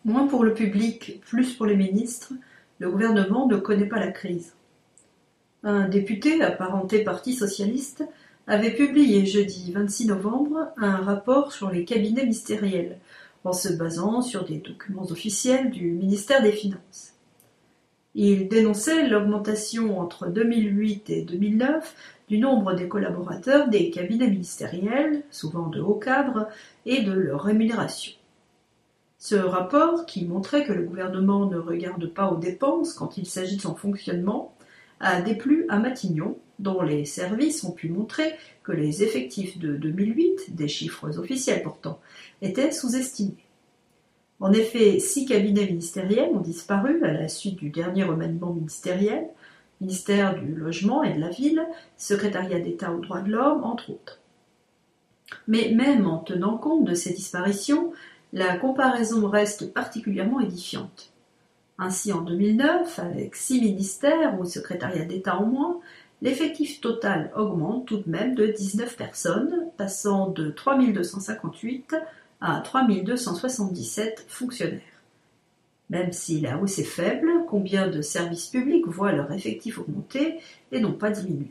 Moins pour le public, plus pour les ministres, le gouvernement ne connaît pas la crise. Un député apparenté Parti socialiste avait publié jeudi 26 novembre un rapport sur les cabinets ministériels, en se basant sur des documents officiels du ministère des Finances. Il dénonçait l'augmentation entre 2008 et 2009 du nombre des collaborateurs des cabinets ministériels, souvent de hauts cadres, et de leur rémunération. Ce rapport, qui montrait que le gouvernement ne regarde pas aux dépenses quand il s'agit de son fonctionnement, a déplu à Matignon, dont les services ont pu montrer que les effectifs de 2008, des chiffres officiels pourtant, étaient sous-estimés. En effet, 6 cabinets ministériels ont disparu à la suite du dernier remaniement ministériel, ministère du Logement et de la Ville, secrétariat d'État aux droits de l'homme, entre autres. Mais même en tenant compte de ces disparitions, la comparaison reste particulièrement édifiante. Ainsi, en 2009, avec 6 ministères ou secrétariats d'État en moins, l'effectif total augmente tout de même de 19 personnes, passant de 3258 à 3277 fonctionnaires. Même si la hausse est faible, combien de services publics voient leur effectif augmenter et non pas diminuer?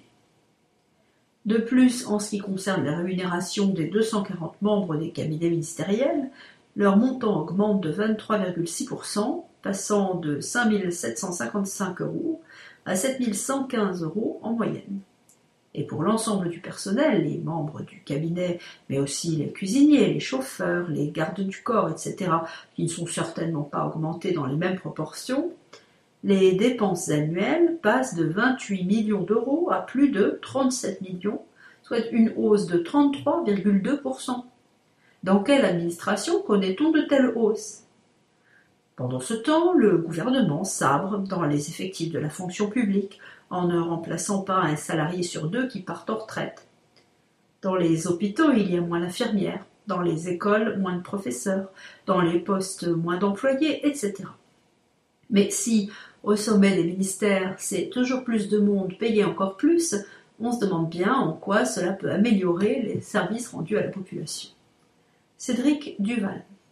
De plus, en ce qui concerne la rémunération des 240 membres des cabinets ministériels, leur montant augmente de 23,6%, passant de 5 755 € à 7 115 € en moyenne. Et pour l'ensemble du personnel, les membres du cabinet, mais aussi les cuisiniers, les chauffeurs, les gardes du corps, etc., qui ne sont certainement pas augmentés dans les mêmes proportions, les dépenses annuelles passent de 28 millions d'euros à plus de 37 millions, soit une hausse de 33,2%. Dans quelle administration connaît-on de telles hausses? Pendant ce temps, le gouvernement sabre dans les effectifs de la fonction publique en ne remplaçant pas un salarié sur 2 qui part en retraite. Dans les hôpitaux, il y a moins d'infirmières, dans les écoles, moins de professeurs, dans les postes, moins d'employés, etc. Mais si, au sommet des ministères, c'est toujours plus de monde payé encore plus, on se demande bien en quoi cela peut améliorer les services rendus à la population. Cédric Duval.